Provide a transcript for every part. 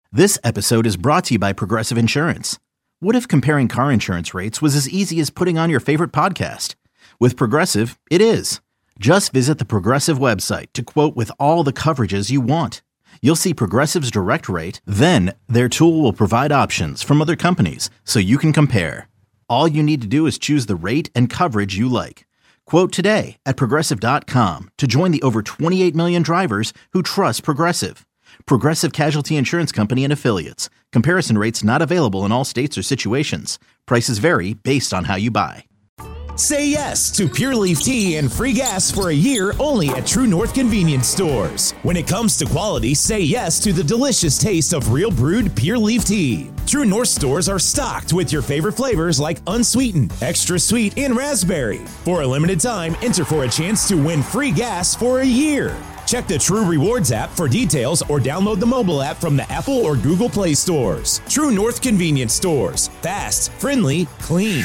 This episode is brought to you by Progressive Insurance. What if comparing car insurance rates was as easy as putting on your favorite podcast? With Progressive, it is. Just visit the Progressive website to quote with all the coverages you want. You'll see Progressive's direct rate, then their tool will provide options from other companies so you can compare. All you need to do is choose the rate and coverage you like. Quote today at Progressive.com to join the over 28 million drivers who trust Progressive. Progressive Casualty Insurance Company and Affiliates. Comparison rates not available in all states or situations. Prices vary based on how you buy. Say yes to Pure Leaf Tea and free gas for a year only at True North Convenience Stores. When it comes to quality, say yes to the delicious taste of real brewed Pure Leaf Tea. True North stores are stocked with your favorite flavors like unsweetened, extra sweet, and raspberry. For a limited time, enter for a chance to win free gas for a year. Check the True Rewards app for details or download the mobile app from the Apple or Google Play stores. True North Convenience Stores. Fast, friendly, clean.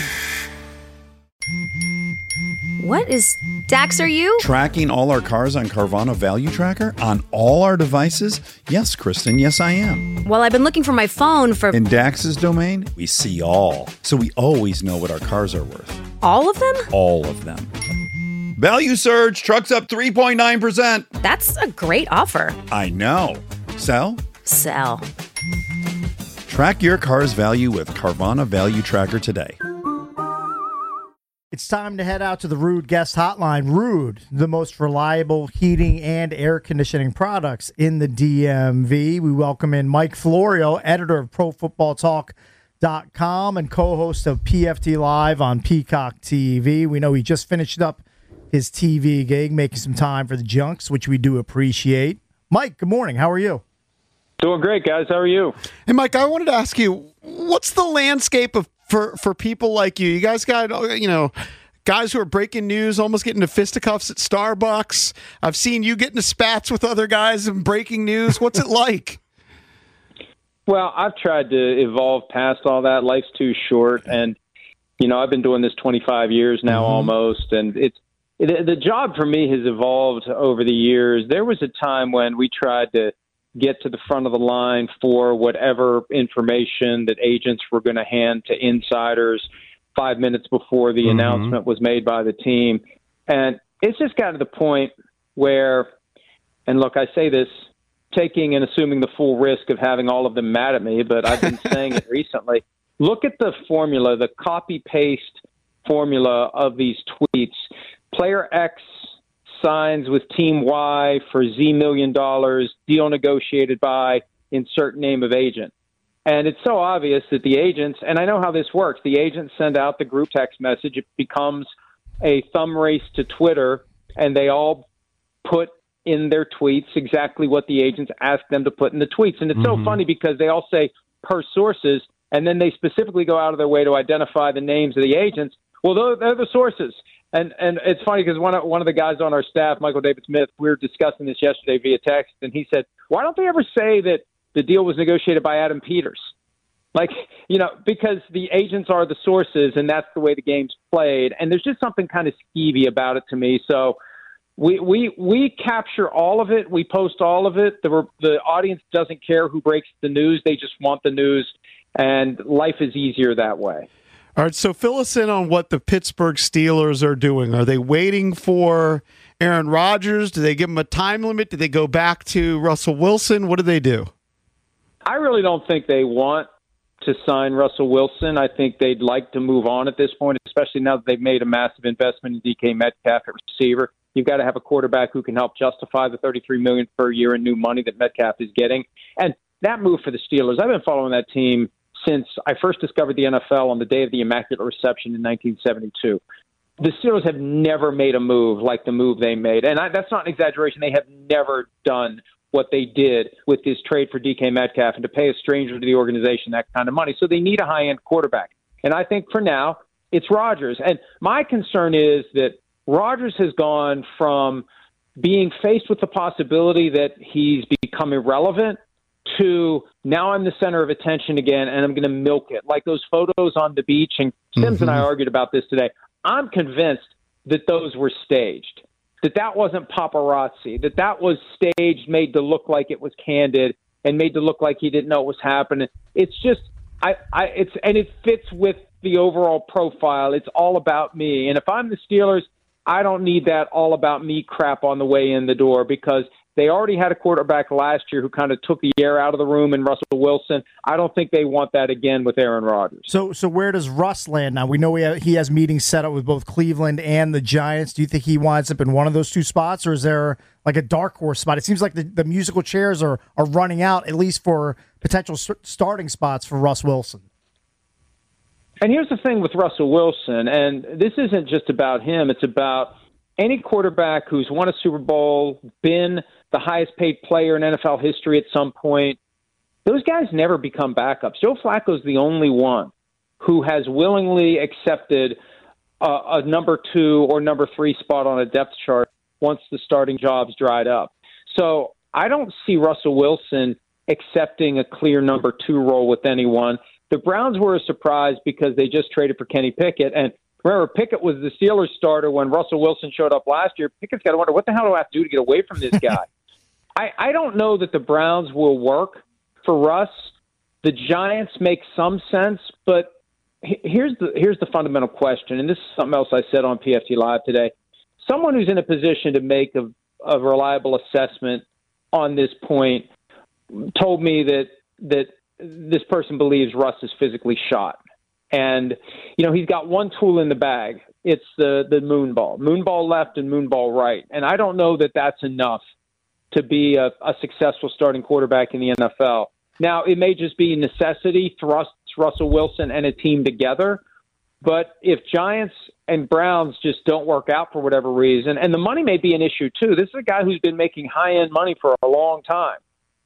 What is... Dax, are you? Tracking all our cars on Carvana Value Tracker on all our devices? Yes, Kristen, yes I am. Well, I've been looking for my phone for... In Dax's domain, we see all. So we always know what our cars are worth. All of them? All of them. Value surge, trucks up 3.9%. That's a great offer. I know. Sell? Sell. Track your car's value with Carvana Value Tracker today. It's time to head out to the Ruud Guest Hotline. Ruud, the most reliable heating and air conditioning products in the DMV. We welcome in Mike Florio, editor of ProFootballTalk.com and co-host of PFT Live on Peacock TV. We know he just finished up his TV gig, making some time for the Junks, which we do appreciate. Mike, good morning. How are you? Doing great, guys. How are you? Hey, Mike, I wanted to ask you, what's the landscape of for people like you? You guys got, guys who are breaking news, almost getting into fisticuffs at Starbucks. I've seen you get into spats with other guys and breaking news. What's it like? Well, I've tried to evolve past all that. Life's too short. And, I've been doing this 25 years now almost. And the job for me has evolved over the years. There was a time when we tried to get to the front of the line for whatever information that agents were going to hand to insiders 5 minutes before the announcement was made by the team. And it's just gotten to the point where, and look, I say this taking and assuming the full risk of having all of them mad at me, but I've been saying it recently. Look at the formula, the copy-paste formula of these tweets. Player X signs with Team Y for Z million dollars, deal negotiated by insert name of agent. And it's so obvious that the agents, and I know how this works, the agents send out the group text message. It becomes a thumb race to Twitter, and they all put in their tweets exactly what the agents ask them to put in the tweets. And it's so funny because they all say per sources, and then they specifically go out of their way to identify the names of the agents. Well, they're the sources. And it's funny because one of the guys on our staff, Michael David Smith, we were discussing this yesterday via text, and he said, why don't they ever say that the deal was negotiated by Adam Peters? Because the agents are the sources, and that's the way the game's played. And there's just something kind of skeevy about it to me. So we capture all of it. We post all of it. The audience doesn't care who breaks the news. They just want the news, and life is easier that way. All right, so fill us in on what the Pittsburgh Steelers are doing. Are they waiting for Aaron Rodgers? Do they give him a time limit? Do they go back to Russell Wilson? What do they do? I really don't think they want to sign Russell Wilson. I think they'd like to move on at this point, especially now that they've made a massive investment in DK Metcalf at receiver. You've got to have a quarterback who can help justify the $33 million per year in new money that Metcalf is getting. And that move for the Steelers, I've been following that team since I first discovered the NFL on the day of the Immaculate Reception in 1972. The Steelers have never made a move like the move they made. And that's not an exaggeration. They have never done what they did with this trade for DK Metcalf and to pay a stranger to the organization that kind of money. So they need a high-end quarterback. And I think for now, it's Rodgers. And my concern is that Rodgers has gone from being faced with the possibility that he's become irrelevant to now I'm the center of attention again, and I'm going to milk it. Like those photos on the beach, and Sims and I argued about this today. I'm convinced that those were staged, that wasn't paparazzi, that was staged, made to look like it was candid, and made to look like he didn't know what was happening. It's just it fits with the overall profile. It's all about me. And if I'm the Steelers, I don't need that all about me crap on the way in the door, because they already had a quarterback last year who kind of took the air out of the room in Russell Wilson. I don't think they want that again with Aaron Rodgers. So where does Russ land now? We know he has meetings set up with both Cleveland and the Giants. Do you think he winds up in one of those two spots, or is there like a dark horse spot? It seems like the musical chairs are running out, at least for potential starting spots for Russ Wilson. And here's the thing with Russell Wilson, and this isn't just about him. It's about any quarterback who's won a Super Bowl, been the highest paid player in NFL history at some point. Those guys never become backups. Joe Flacco's the only one who has willingly accepted a number 2 or number 3 spot on a depth chart once the starting job's dried up. So I don't see Russell Wilson accepting a clear number 2 role with anyone. The Browns were a surprise because they just traded for Kenny Pickett. And remember, Pickett was the Steelers starter when Russell Wilson showed up last year. Pickett's got to wonder, what the hell do I have to do to get away from this guy? I don't know that the Browns will work for Russ. The Giants make some sense, but here's the fundamental question, and this is something else I said on PFT Live today. Someone who's in a position to make a reliable assessment on this point told me that this person believes Russ is physically shot. And, he's got one tool in the bag. It's the moon ball. Moon ball left and moon ball right. And I don't know that that's enough to be a successful starting quarterback in the NFL. Now, it may just be necessity thrusts Russell Wilson and a team together. But if Giants and Browns just don't work out for whatever reason, and the money may be an issue too. This is a guy who's been making high-end money for a long time.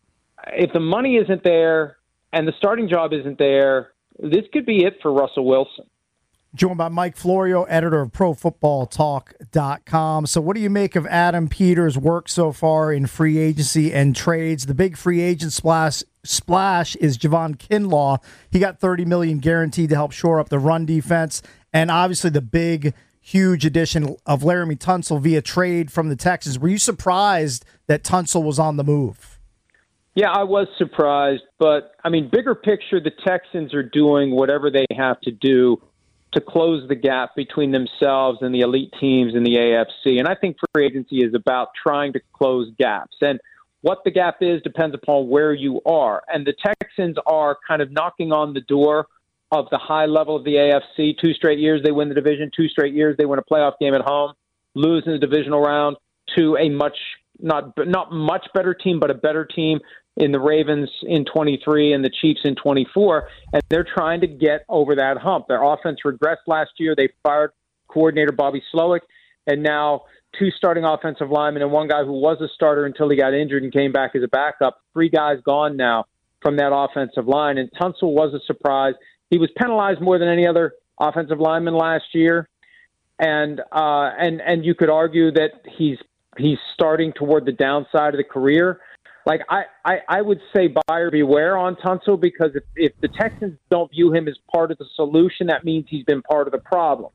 If the money isn't there and the starting job isn't there, this could be it for Russell Wilson. Joined by Mike Florio, editor of ProFootballTalk.com. So what do you make of Adam Peters' work so far in free agency and trades? The big free agent splash is Javon Kinlaw. He got $30 million guaranteed to help shore up the run defense. And obviously the big, huge addition of Laramie Tunsil via trade from the Texans. Were you surprised that Tunsil was on the move? Yeah, I was surprised. But, bigger picture, the Texans are doing whatever they have to do to close the gap between themselves and the elite teams in the AFC. And I think free agency is about trying to close gaps. And what the gap is depends upon where you are. And the Texans are kind of knocking on the door of the high level of the AFC. 2 straight years they win the division. 2 straight years they win a playoff game at home, lose in the divisional round to a not much better team, but a better team in the Ravens in 23 and the Chiefs in 24, and they're trying to get over that hump. Their offense regressed last year. They fired coordinator Bobby Slowick, and now 2 starting offensive linemen and 1 guy who was a starter until he got injured and came back as a backup. 3 guys gone now from that offensive line, and Tunsil was a surprise. He was penalized more than any other offensive lineman last year, and you could argue that he's starting toward the downside of the career. Like, I would say buyer beware on Tunsil, because if the Texans don't view him as part of the solution, that means he's been part of the problem.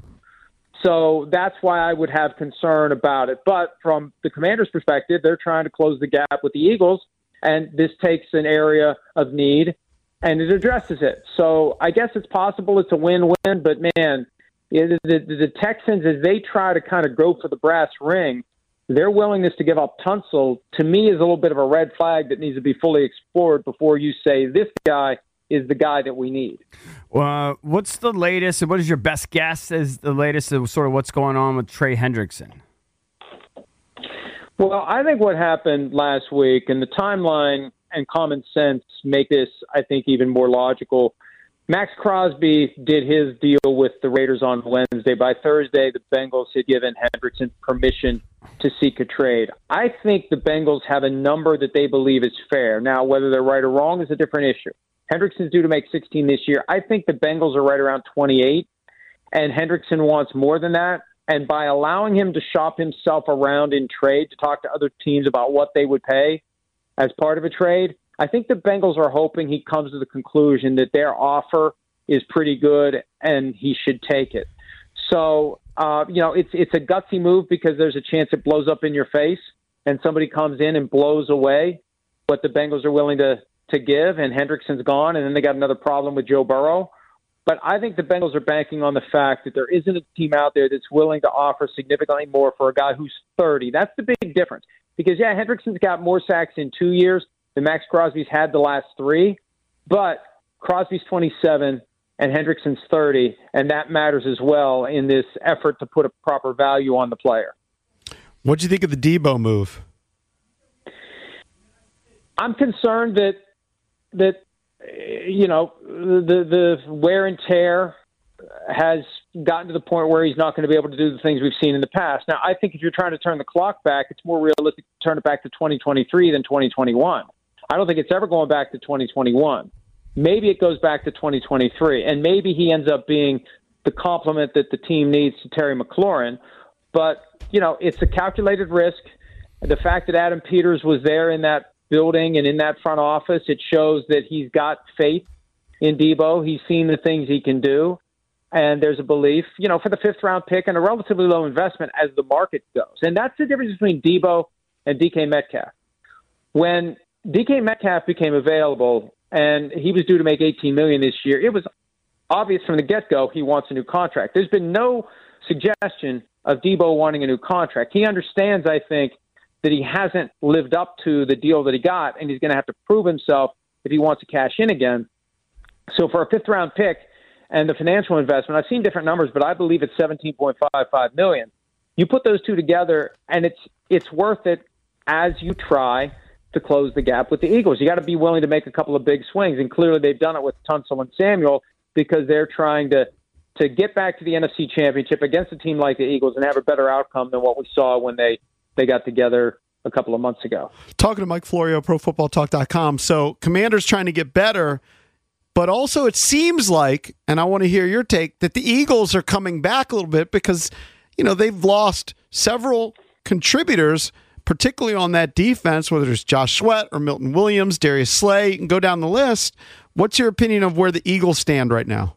So that's why I would have concern about it. But from the Commanders' perspective, they're trying to close the gap with the Eagles, and this takes an area of need, and it addresses it. So I guess it's possible it's a win-win, but, man, the Texans, as they try to kind of go for the brass ring, their willingness to give up Tunsil, to me, is a little bit of a red flag that needs to be fully explored before you say this guy is the guy that we need. What's the latest, and what is your best guess as the latest of sort of what's going on with Trey Hendrickson? Well, I think what happened last week, and the timeline and common sense make this, I think, even more logical. Max Crosby did his deal with the Raiders on Wednesday. By Thursday, the Bengals had given Hendrickson permission to seek a trade. I think the Bengals have a number that they believe is fair. Now, whether they're right or wrong is a different issue. Hendrickson's due to make 16 this year. I think the Bengals are right around 28, and Hendrickson wants more than that. And by allowing him to shop himself around in trade, to talk to other teams about what they would pay as part of a trade, I think the Bengals are hoping he comes to the conclusion that their offer is pretty good and he should take it. So, it's a gutsy move because there's a chance it blows up in your face and somebody comes in and blows away what the Bengals are willing to to give, and Hendrickson's gone, and then they got another problem with Joe Burrow. But I think the Bengals are banking on the fact that there isn't a team out there that's willing to offer significantly more for a guy who's 30. That's the big difference. Because, yeah, Hendrickson's got more sacks in 2 years than Max Crosby's had the last 3. But Crosby's 27 and Hendrickson's 30, and that matters as well in this effort to put a proper value on the player. What do you think of the Debo move? I'm concerned that the wear and tear has gotten to the point where he's not going to be able to do the things we've seen in the past. Now, I think if you're trying to turn the clock back, it's more realistic to turn it back to 2023 than 2021. I don't think it's ever going back to 2021. Maybe it goes back to 2023, and maybe he ends up being the complement that the team needs to Terry McLaurin. But, it's a calculated risk. The fact that Adam Peters was there in that building and in that front office, it shows that he's got faith in Debo. He's seen the things he can do. And there's a belief, for the 5th-round pick and a relatively low investment as the market goes. And that's the difference between Debo and DK Metcalf. When DK Metcalf became available and he was due to make $18 million this year, it was obvious from the get-go he wants a new contract. There's been no suggestion of Debo wanting a new contract. He understands, I think, that he hasn't lived up to the deal that he got, and he's going to have to prove himself if he wants to cash in again. So for a 5th-round pick and the financial investment, I've seen different numbers, but I believe it's $17.55 million. You put those two together, and it's worth it as you try to close the gap with the Eagles. You got to be willing to make a couple of big swings, and clearly they've done it with Tunsil and Samuel because they're trying to get back to the NFC Championship against a team like the Eagles and have a better outcome than what we saw when they got together a couple of months ago. Talking to Mike Florio, ProFootballTalk.com. So Commanders trying to get better, but also it seems like, and I want to hear your take, that the Eagles are coming back a little bit because, they've lost several contributors, particularly on that defense, whether it's Josh Sweat or Milton Williams, Darius Slay, you can go down the list. What's your opinion of where the Eagles stand right now?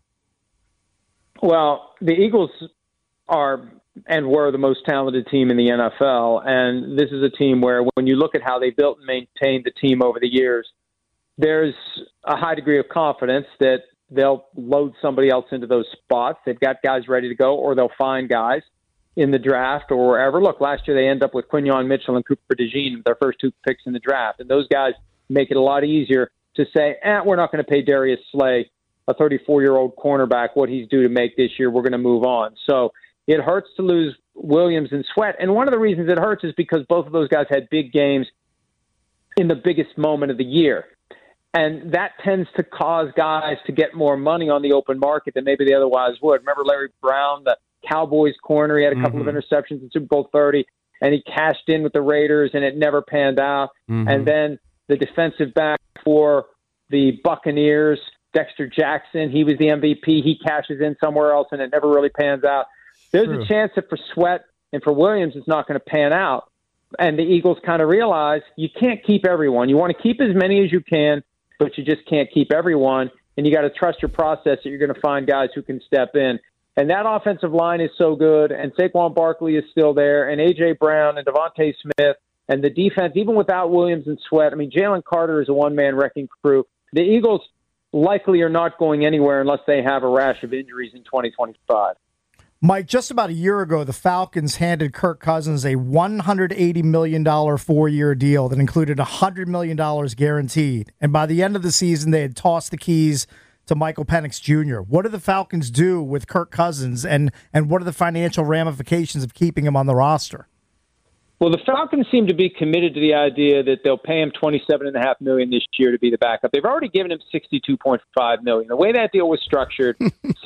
Well, the Eagles are and were the most talented team in the NFL. And this is a team where when you look at how they built and maintained the team over the years, there's a high degree of confidence that they'll load somebody else into those spots. They've got guys ready to go, or they'll find guys in the draft or wherever. Look, last year they end up with Quinyon Mitchell and Cooper DeJean, their first 2 picks in the draft. And those guys make it a lot easier to say, we're not going to pay Darius Slay, a 34-year-old cornerback, what he's due to make this year. We're going to move on. So it hurts to lose Williams and Sweat. And one of the reasons it hurts is because both of those guys had big games in the biggest moment of the year. And that tends to cause guys to get more money on the open market than maybe they otherwise would. Remember Larry Brown, the Cowboys corner? He had a couple of interceptions in Super Bowl 30, and he cashed in with the Raiders, and it never panned out. And then the defensive back for the Buccaneers, Dexter Jackson, he was the MVP. He cashes in somewhere else, and it never really pans out. There's a chance that for Sweat and for Williams, it's not going to pan out. And the Eagles kind of realize you can't keep everyone. You want to keep as many as you can, but you just can't keep everyone. And you got to trust your process that you're going to find guys who can step in. And that offensive line is so good, and Saquon Barkley is still there, and A.J. Brown and Devontae Smith, and the defense, even without Williams and Sweat. I mean, Jalen Carter is a one-man wrecking crew. The Eagles likely are not going anywhere unless they have a rash of injuries in 2025. Mike, just about a year ago, the Falcons handed Kirk Cousins a $180 million 4-year deal that included $100 million guaranteed. And by the end of the season, they had tossed the keys to Michael Penix Jr. What do the Falcons do with Kirk Cousins, and what are the financial ramifications of keeping him on the roster? Well, the Falcons seem to be committed to the idea that they'll pay him $27.5 million this year to be the backup. They've already given him $62.5 million. The way that deal was structured,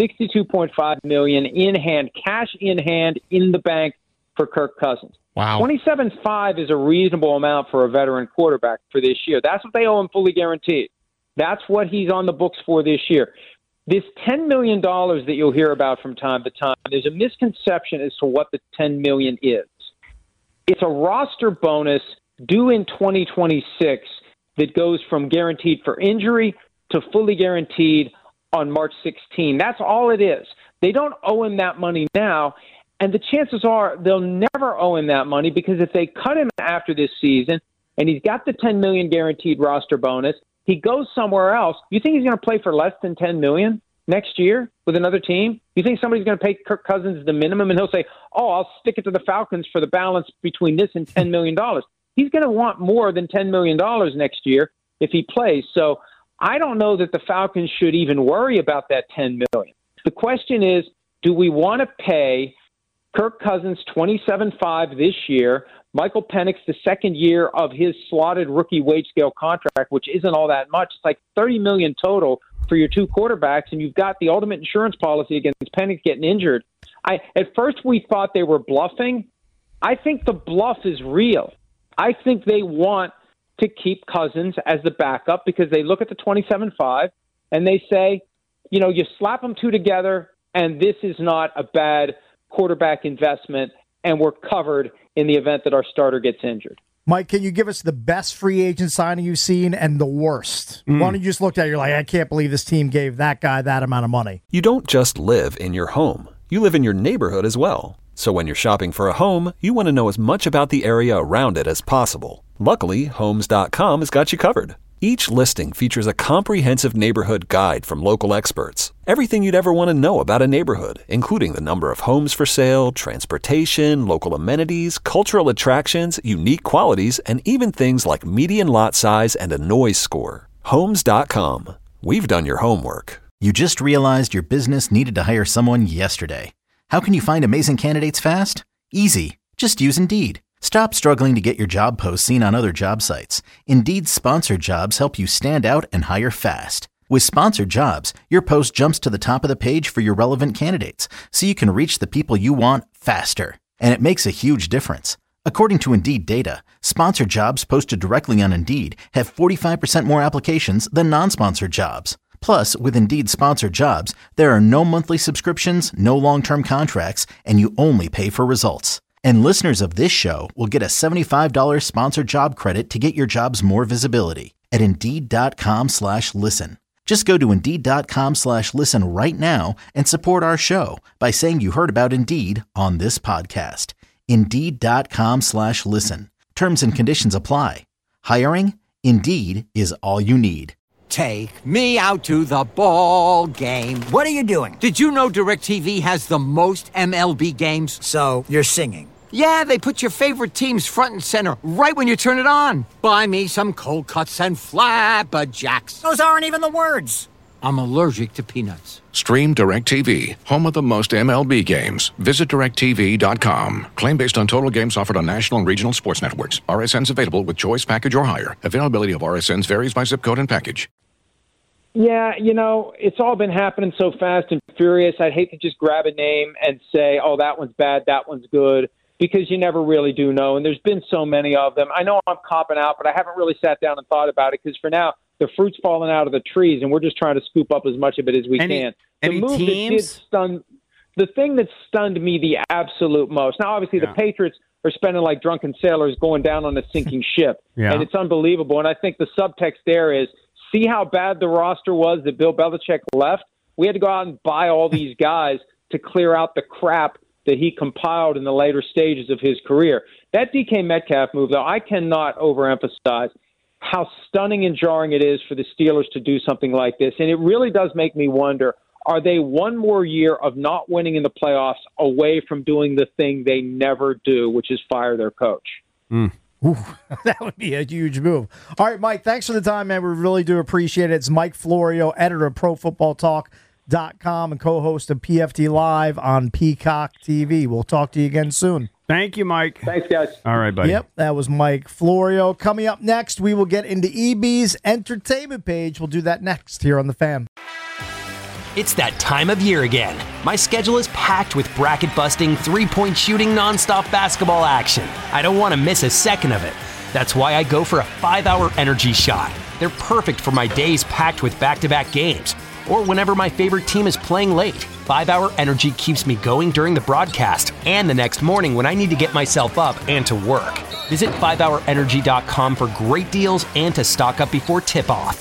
$62.5 million in hand, cash in hand, in the bank for Kirk Cousins. Wow. $27.5 is a reasonable amount for a veteran quarterback for this year. That's what they owe him fully guaranteed. That's what he's on the books for this year. This $10 million that you'll hear about from time to time, there's a misconception as to what the $10 million is. It's a roster bonus due in 2026 that goes from guaranteed for injury to fully guaranteed on March 16. That's all it is. They don't owe him that money now, and the chances are they'll never owe him that money, because if they cut him after this season and he's got the $10 million guaranteed roster bonus, he goes somewhere else. You think he's going to play for less than $10 million next year with another team? You think somebody's going to pay Kirk Cousins the minimum and he'll say, oh, I'll stick it to the Falcons for the balance between this and $10 million? He's going to want more than $10 million next year if he plays. So I don't know that the Falcons should even worry about that $10 million. The question is, do we want to pay Kirk Cousins $27.5 this year, Michael Penix the second year of his slotted rookie wage scale contract, which isn't all that much? It's like $30 million total for your two quarterbacks, and you've got the ultimate insurance policy against Penix getting injured. At first we thought they were bluffing. I think the bluff is real. I think they want to keep Cousins as the backup because they look at the 27.5 and they say, you know, you slap them two together and this is not a bad quarterback investment and we're covered in the event that our starter gets injured. Mike, can you give us the best free agent signing you've seen and the worst? One you just looked at, you're like, I can't believe this team gave that guy that amount of money. You don't just live in your home. You live in your neighborhood as well. So when you're shopping for a home, you want to know as much about the area around it as possible. Luckily, Homes.com has got you covered. Each listing features a comprehensive neighborhood guide from local experts. Everything you'd ever want to know about a neighborhood, including the number of homes for sale, transportation, local amenities, cultural attractions, unique qualities, and even things like median lot size and a noise score. Homes.com. We've done your homework. You just realized your business needed to hire someone yesterday. How can you find amazing candidates fast? Easy. Just use Indeed. Stop struggling to get your job posts seen on other job sites. Indeed's sponsored jobs help you stand out and hire fast. With sponsored jobs, your post jumps to the top of the page for your relevant candidates, so you can reach the people you want faster. And it makes a huge difference. According to Indeed data, sponsored jobs posted directly on Indeed have 45% more applications than non-sponsored jobs. Plus, with Indeed sponsored jobs, there are no monthly subscriptions, no long-term contracts, and you only pay for results. And listeners of this show will get a $75 sponsored job credit to get your jobs more visibility at Indeed.com/listen. Just go to Indeed.com/listen right now and support our show by saying you heard about Indeed on this podcast. Indeed.com/listen. Terms and conditions apply. Hiring? Indeed is all you need. Take me out to the ball game. What are you doing? Did you know DirecTV has the most MLB games? So you're singing. Yeah, they put your favorite teams front and center right when you turn it on. Buy me some cold cuts and flapjacks. Those aren't even the words. I'm allergic to peanuts. Stream DirecTV, home of the most MLB games. Visit DirecTV.com. Claim based on total games offered on national and regional sports networks. RSNs available with choice package or higher. Availability of RSNs varies by zip code and package. Yeah, you know, it's all been happening so fast and furious. I'd hate to just grab a name and say, oh, that one's bad, that one's good, because you never really do know. And there's been so many of them. I know I'm copping out, but I haven't really sat down and thought about it because for now, the fruit's falling out of the trees, and we're just trying to scoop up as much of it as we can. Any teams? The thing that stunned me the absolute most. Now, obviously, the Patriots are spending like drunken sailors going down on a sinking ship, and it's unbelievable. And I think the subtext there is, see how bad the roster was that Bill Belichick left? We had to go out and buy all these guys to clear out the crap that he compiled in the later stages of his career. That DK Metcalf move, though, I cannot overemphasize how stunning and jarring it is for the Steelers to do something like this. And it really does make me wonder, are they one more year of not winning in the playoffs away from doing the thing they never do, which is fire their coach? Ooh, that would be a huge move. All right, Mike, thanks for the time, man. We really do appreciate it. It's Mike Florio, editor of ProFootballTalk.com and co-host of PFT Live on Peacock TV. We'll talk to you again soon. Thank you, Mike. Thanks, guys. All right, buddy. Yep, that was Mike Florio. Coming up next, we will get into EB's entertainment page. We'll do that next here on The Fan. It's that time of year again. My schedule is packed with bracket-busting, three-point shooting, nonstop basketball action. I don't want to miss a second of it. That's why I go for a 5-hour energy shot. They're perfect for my days packed with back-to-back games, or whenever my favorite team is playing late. 5-hour energy keeps me going during the broadcast and the next morning when I need to get myself up and to work. Visit 5hourenergy.com for great deals and to stock up before tip-off.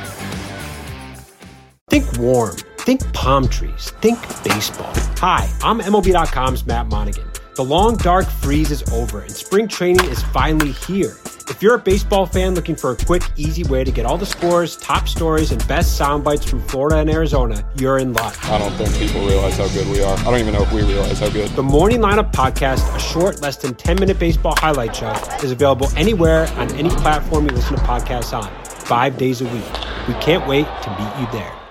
Think warm. Think palm trees. Think baseball. Hi, I'm MLB.com's Matt Monaghan. The long, dark freeze is over, and spring training is finally here. If you're a baseball fan looking for a quick, easy way to get all the scores, top stories, and best sound bites from Florida and Arizona, you're in luck. I don't think people realize how good we are. I don't even know if we realize how good. The Morning Lineup Podcast, a short, less than 10-minute baseball highlight show, is available anywhere on any platform you listen to podcasts on, 5 days a week. We can't wait to meet you there.